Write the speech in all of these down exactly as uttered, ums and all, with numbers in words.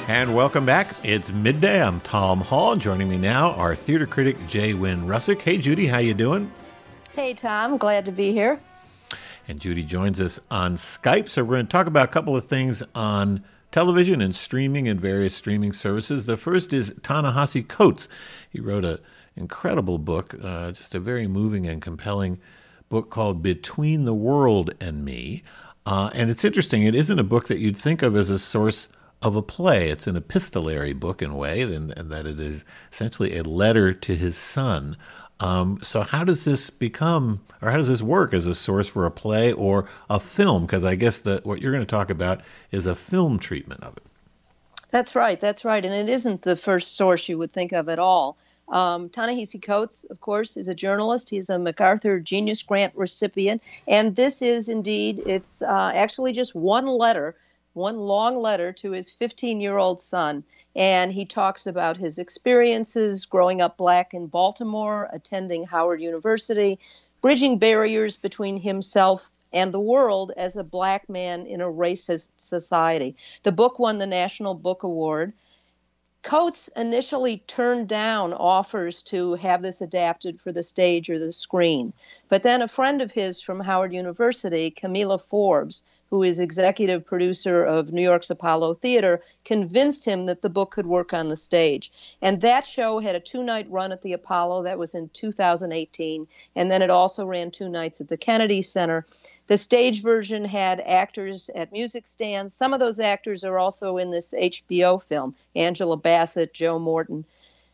And welcome back. It's midday. I'm Tom Hall. Joining me now, our theater critic, J. Wynn Russick. Hey, Judy, how you doing? Hey, Tom. Glad to be here. And Judy joins us on Skype. So we're going to talk about a couple of things on television and streaming and various streaming services. The first is Ta-Nehisi Coates. He wrote an incredible book, uh, just a very moving and compelling book called Between the World and Me. Uh, and it's interesting. It isn't a book that you'd think of as a source of a play. It's an epistolary book in a way, and, and that it is essentially a letter to his son. Um, so how does this become, or how does this work as a source for a play or a film? Because I guess that what you're going to talk about is a film treatment of it. That's right. That's right. And it isn't the first source you would think of at all. Um, Ta-Nehisi Coates, of course, is a journalist. He's a MacArthur Genius Grant recipient. And this is indeed, it's uh, actually just one letter, one long letter to his fifteen-year-old son. And he talks about his experiences growing up black in Baltimore, attending Howard University, bridging barriers between himself and the world as a black man in a racist society. The book won the National Book Award. Coates initially turned down offers to have this adapted for the stage or the screen. But then a friend of his from Howard University, Camilla Forbes, who is executive producer of New York's Apollo Theater, convinced him that the book could work on the stage. And that show had a two-night run at the Apollo. That was in two thousand eighteen. And then it also ran two nights at the Kennedy Center. The stage version had actors at music stands. Some of those actors are also in this H B O film, Angela Bassett, Joe Morton.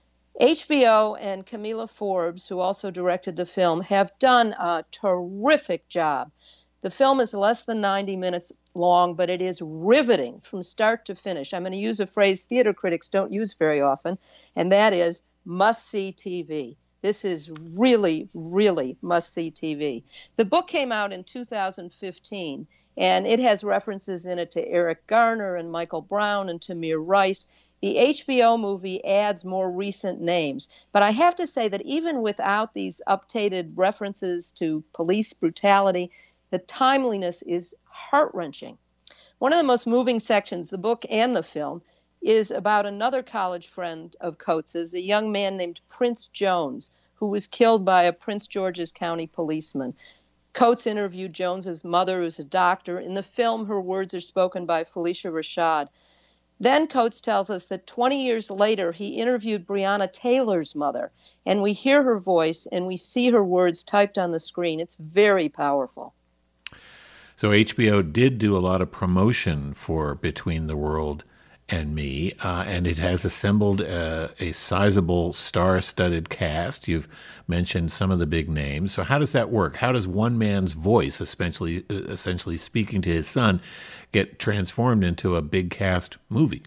H B O and Camilla Forbes, who also directed the film, have done a terrific job. The film is less than ninety minutes long, but it is riveting from start to finish. I'm going to use a phrase theater critics don't use very often, and that is must-see T V. This is really, really must-see T V. The book came out in two thousand fifteen, and it has references in it to Eric Garner and Michael Brown and Tamir Rice. The H B O movie adds more recent names. But I have to say that even without these updated references to police brutality, the timeliness is heart-wrenching. One of the most moving sections, the book and the film, is about another college friend of Coates's, a young man named Prince Jones, who was killed by a Prince George's County policeman. Coates interviewed Jones's mother, who's a doctor. In the film, her words are spoken by Felicia Rashad. Then Coates tells us that twenty years later, he interviewed Breonna Taylor's mother, and we hear her voice and we see her words typed on the screen. It's very powerful. So H B O did do a lot of promotion for Between the World and Me, uh, and it has assembled uh, a sizable star-studded cast. You've mentioned some of the big names. So how does that work? How does one man's voice, essentially, uh, essentially speaking to his son, get transformed into a big cast movie?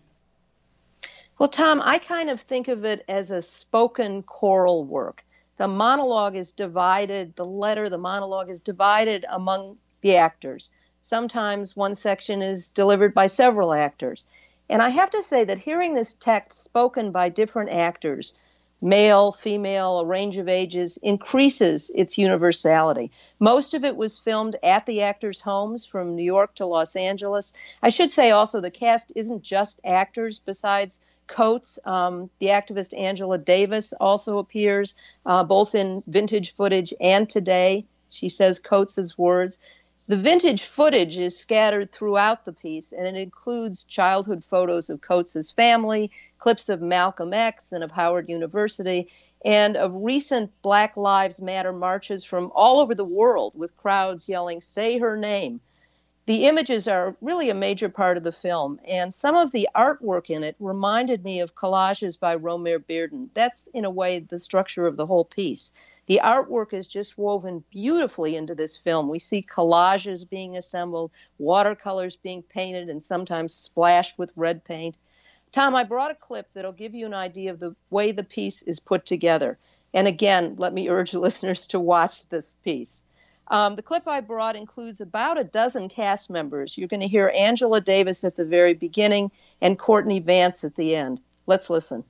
Well, Tom, I kind of think of it as a spoken choral work. The monologue is divided, the letter, the monologue is divided among the actors. Sometimes one section is delivered by several actors. And I have to say that hearing this text spoken by different actors, male, female, a range of ages, increases its universality. Most of it was filmed at the actors' homes from New York to Los Angeles. I should say also the cast isn't just actors. Besides Coates, um, the activist Angela Davis also appears, uh, both in vintage footage and today. She says Coates's words. The vintage footage is scattered throughout the piece, and it includes childhood photos of Coates's family, clips of Malcolm X and of Howard University, and of recent Black Lives Matter marches from all over the world with crowds yelling, "Say her name." The images are really a major part of the film, and some of the artwork in it reminded me of collages by Romare Bearden. That's, in a way, the structure of the whole piece. The artwork is just woven beautifully into this film. We see collages being assembled, watercolors being painted and sometimes splashed with red paint. Tom, I brought a clip that'll give you an idea of the way the piece is put together. And again, let me urge listeners to watch this piece. Um, the clip I brought includes about a dozen cast members. You're going to hear Angela Davis at the very beginning and Courtney Vance at the end. Let's listen.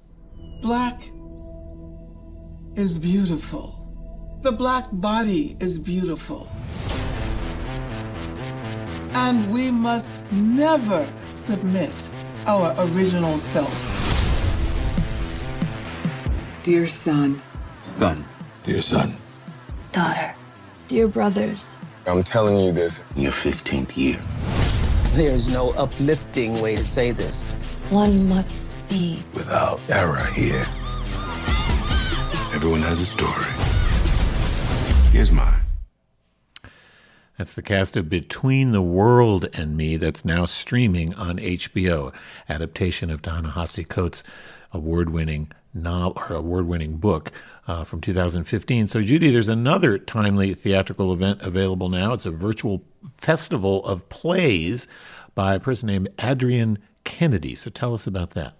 Black is beautiful. The black body is beautiful. And we must never submit our original self. Dear son. Son. Dear son. Daughter. Dear brothers. I'm telling you this in your fifteenth year. There's no uplifting way to say this. One must be without error here. Everyone has a story. Here's mine. That's the cast of Between the World and Me that's now streaming on H B O. Adaptation of Ta-Nehisi Coates' award-winning novel or award-winning book uh, from two thousand fifteen. So, Judy, there's another timely theatrical event available now. It's a virtual festival of plays by a person named Adrienne Kennedy. So tell us about that.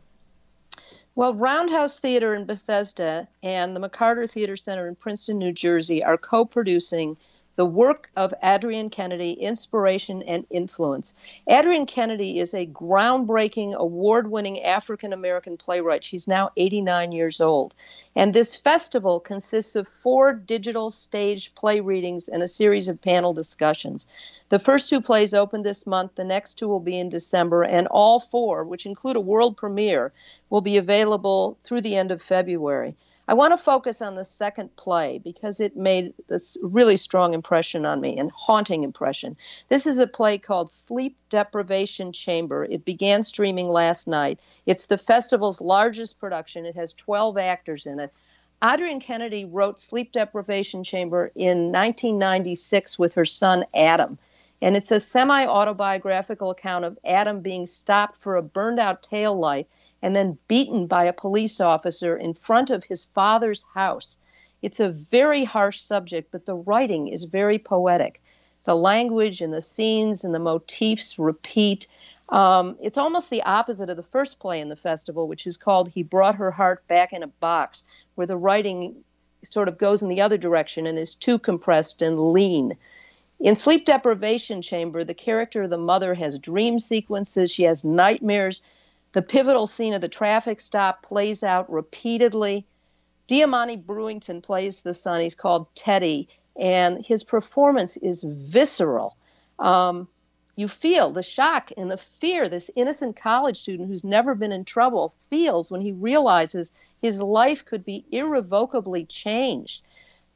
Well, Roundhouse Theater in Bethesda and the McCarter Theater Center in Princeton, New Jersey are co-producing the work of Adrienne Kennedy, Inspiration and Influence. Adrienne Kennedy is a groundbreaking, award-winning African-American playwright. She's now eighty-nine years old. And this festival consists of four digital stage play readings and a series of panel discussions. The first two plays opened this month. The next two will be in December. And all four, which include a world premiere, will be available through the end of February. I want to focus on the second play because it made this really strong impression on me and haunting impression. This is a play called Sleep Deprivation Chamber. It began streaming last night. It's the festival's largest production. It has twelve actors in it. Adrienne Kennedy wrote Sleep Deprivation Chamber in nineteen ninety-six with her son Adam. And it's a semi-autobiographical account of Adam being stopped for a burned-out taillight and then beaten by a police officer in front of his father's house. It's a very harsh subject, but the writing is very poetic. The language and the scenes and the motifs repeat. Um, it's almost the opposite of the first play in the festival, which is called He Brought Her Heart Back in a Box, where the writing sort of goes in the other direction and is too compressed and lean. In Sleep Deprivation Chamber, the character of the mother has dream sequences. She has nightmares. The pivotal scene of the traffic stop plays out repeatedly. Diamante Brewington plays the son. He's called Teddy, and his performance is visceral. Um, you feel the shock and the fear this innocent college student who's never been in trouble feels when he realizes his life could be irrevocably changed.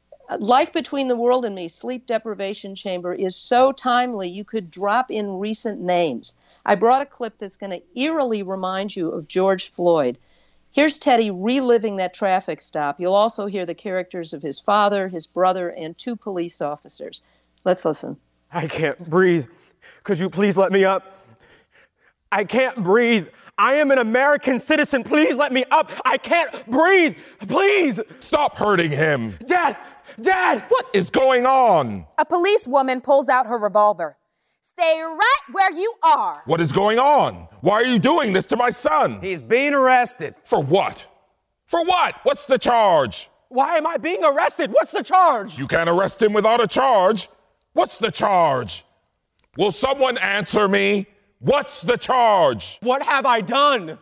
Like Between the World and Me, Sleep Deprivation Chamber is so timely you could drop in recent names. I brought a clip that's going to eerily remind you of George Floyd. Here's Teddy reliving that traffic stop. You'll also hear the characters of his father, his brother, and two police officers. Let's listen. I can't breathe. Could you please let me up? I can't breathe. I am an American citizen. Please let me up. I can't breathe. Please. Stop hurting him. Dad. Dad! What is going on? A policewoman pulls out her revolver. Stay right where you are. What is going on? Why are you doing this to my son? He's being arrested. For what? For what? What's the charge? Why am I being arrested? What's the charge? You can't arrest him without a charge. What's the charge? Will someone answer me? What's the charge? What have I done?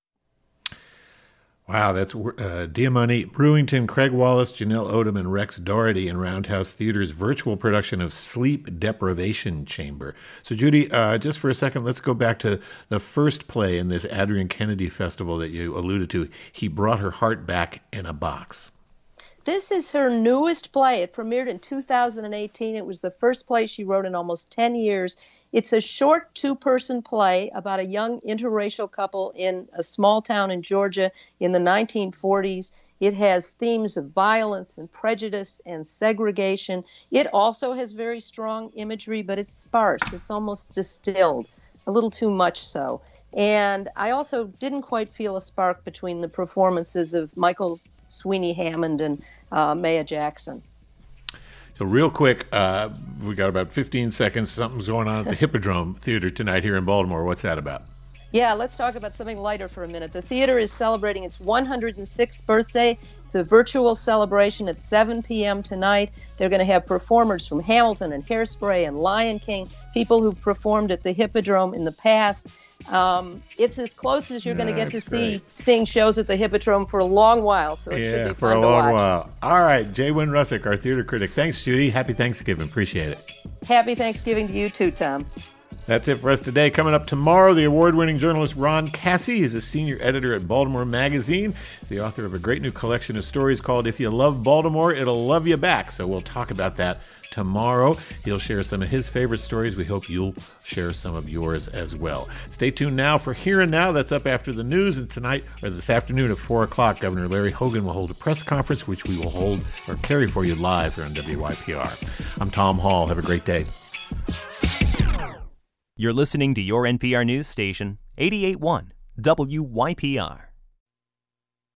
Wow, that's uh, Diamante Brewington, Craig Wallace, Janelle Odom, and Rex Doherty in Roundhouse Theater's virtual production of Sleep Deprivation Chamber. So, Judy, uh, just for a second, let's go back to the first play in this Adrienne Kennedy festival that you alluded to. He Brought Her Heart Back in a Box. This is her newest play. It premiered in two thousand eighteen. It was the first play she wrote in almost ten years. It's a short two-person play about a young interracial couple in a small town in Georgia in the nineteen forties. It has themes of violence and prejudice and segregation. It also has very strong imagery, but it's sparse. It's almost distilled, a little too much so. And I also didn't quite feel a spark between the performances of Michael Sweeney Hammond and uh, Maya Jackson. So real quick, uh, we got about fifteen seconds. Something's going on at the Hippodrome Theater tonight here in Baltimore. What's that about? Yeah, let's talk about something lighter for a minute. The theater is celebrating its one hundred sixth birthday. It's a virtual celebration at seven p.m. tonight. They're going to have performers from Hamilton and Hairspray and Lion King, people who've performed at the Hippodrome in the past. Um, it's as close as you're going to get to see seeing shows at the Hippodrome for a long while, so it yeah, should be for fun a to long watch. while. All right, Jay Wynn Russick, our theater critic. Thanks, Judy. Happy Thanksgiving. Appreciate it. Happy Thanksgiving to you too, Tom. That's it for us today. Coming up tomorrow, the award-winning journalist Ron Cassie is a senior editor at Baltimore Magazine. He's the author of a great new collection of stories called If You Love Baltimore, It'll Love You Back. So we'll talk about that tomorrow. He'll share some of his favorite stories. We hope you'll share some of yours as well. Stay tuned now for Here and Now. That's up after the news. And tonight, or this afternoon at four o'clock, Governor Larry Hogan will hold a press conference, which we will hold or carry for you live here on W Y P R. I'm Tom Hall. Have a great day. You're listening to your N P R News station, eighty-eight point one W Y P R.